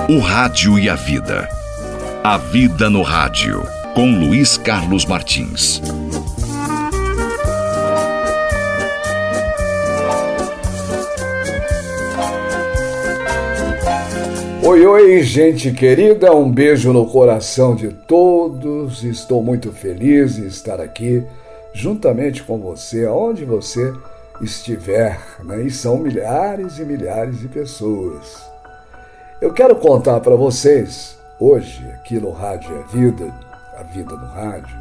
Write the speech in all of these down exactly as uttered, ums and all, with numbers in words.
O rádio e a vida. A vida no rádio, com Luiz Carlos Martins. Oi, oi, gente querida, um beijo no coração de todos. Estou muito feliz em estar aqui juntamente com você, aonde você estiver, né? E são milhares e milhares de pessoas. Eu quero contar para vocês, hoje, aqui no Rádio e a Vida, a Vida no Rádio,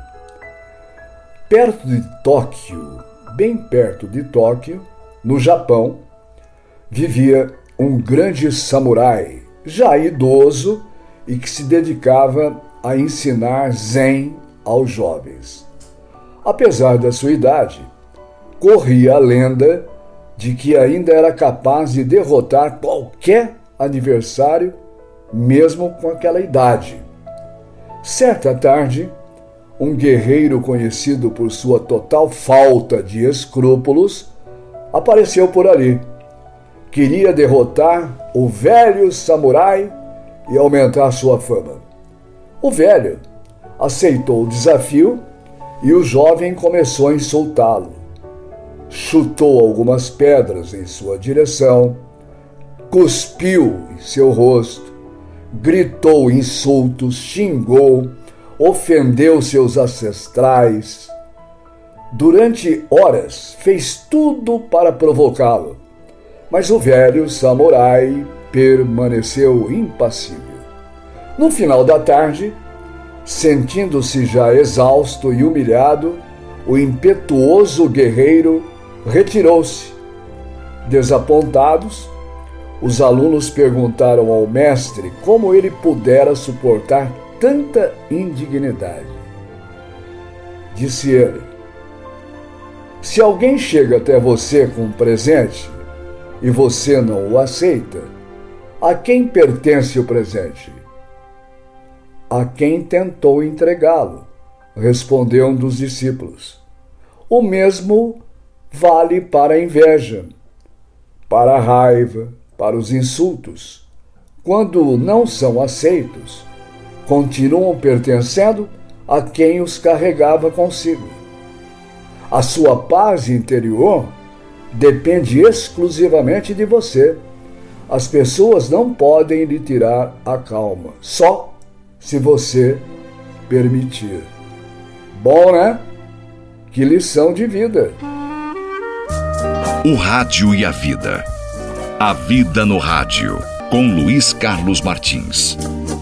perto de Tóquio, bem perto de Tóquio, no Japão, vivia um grande samurai, já idoso e que se dedicava a ensinar Zen aos jovens. Apesar da sua idade, corria a lenda de que ainda era capaz de derrotar qualquer adversário, mesmo com aquela idade. Certa tarde, um guerreiro conhecido por sua total falta de escrúpulos apareceu por ali. Queria derrotar o velho samurai e aumentar sua fama. O velho aceitou o desafio e o jovem começou a insultá-lo. Chutou algumas pedras em sua direção, cuspiu em seu rosto, gritou insultos, xingou, ofendeu seus ancestrais. Durante horas fez tudo para provocá-lo, mas o velho samurai permaneceu impassível. No final da tarde, sentindo-se já exausto e humilhado, o impetuoso guerreiro retirou-se. Desapontados, os alunos perguntaram ao mestre como ele pudera suportar tanta indignidade. Disse ele: se alguém chega até você com um presente e você não o aceita, a quem pertence o presente? A quem tentou entregá-lo, respondeu um dos discípulos. O mesmo vale para a inveja, para a raiva, para os insultos. Quando não são aceitos, continuam pertencendo a quem os carregava consigo. A sua paz interior depende exclusivamente de você. As pessoas não podem lhe tirar a calma, só se você permitir. Bom, né? Que lição de vida! O rádio e a vida. A vida no rádio, com Luiz Carlos Martins.